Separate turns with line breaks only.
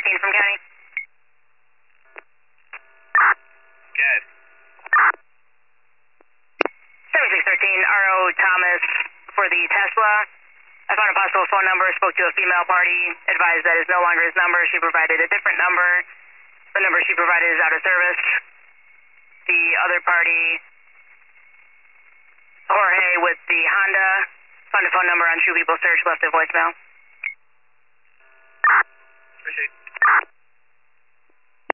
from County.
Good.
7613, RO Thomas for the Tesla. I found a possible phone number, spoke to a female party, advised that is no longer his number. She provided a different number. The number she provided is out of service. The other party, Jorge with the Honda, found a phone number on True People Search, left a voicemail.